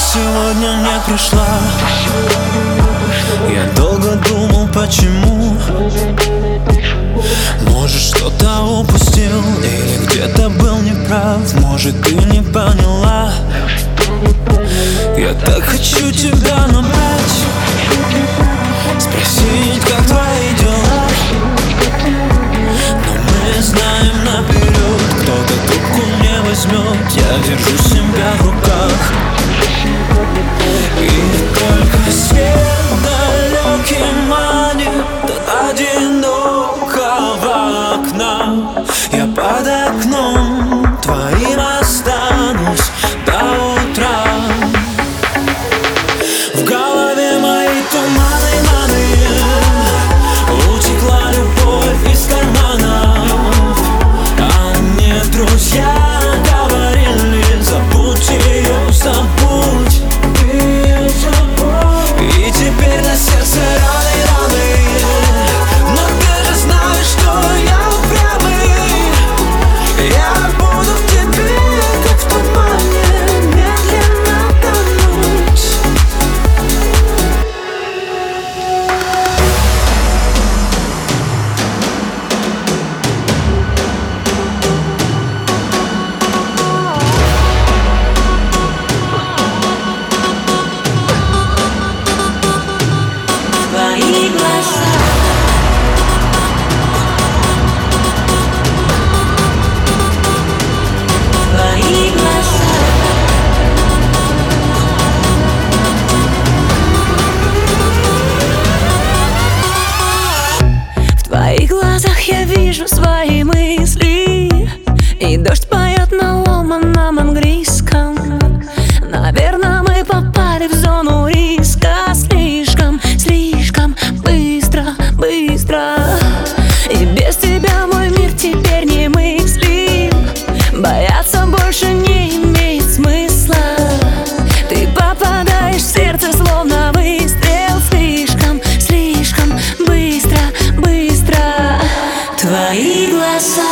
сегодня не пришла. Я долго думал, почему. Может, что-то упустил или где-то был неправ. Может, ты не поняла. Я так хочу тебя набрать, спросить, как твои дела. Но мы знаем наперед, кто-то трубку не возьмет. Я держу себя в руках, и только свет далекий манит от одинокого окна. Я под окном твоим останусь до утра. В голове мои туманы, утекла любовь из карманов. А мне друзья говорили: забудь ее, забудь. И теперь на сердце раны. Но ты же знаешь, что я упрямый. Я буду в тебе, как в тумане, медленно тонуть. Твои глаза, твои глаза. В твоих глазах я вижу свои мысли, и дождь поет на ломаном английском. Наверное, мы попали в зону риска. Слишком, слишком быстро, быстро. И без тебя мой мир теперь не мыслим. Бояться больше не имеет смысла. Ты попадаешь в сердце, словно выстрел. Слишком, слишком быстро, быстро. Твои глаза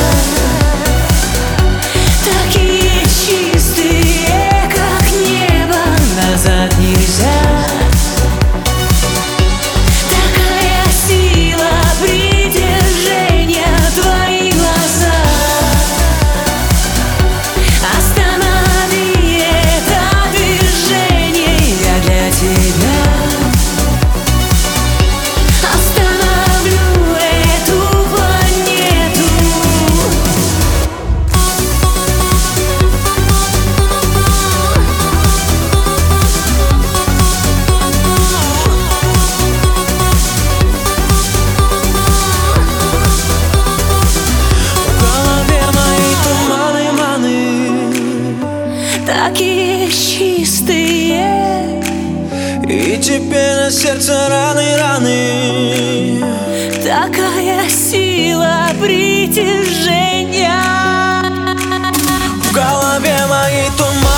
такие чистые, как небо, назад нельзя. Такая сила притяжения. Твои глаза, останови это движение. Я для тебя остановлю эту планету. В голове мои туманы, Такие чистые, и теперь на сердце раны. такая сила притяжения. В голове мои туманы.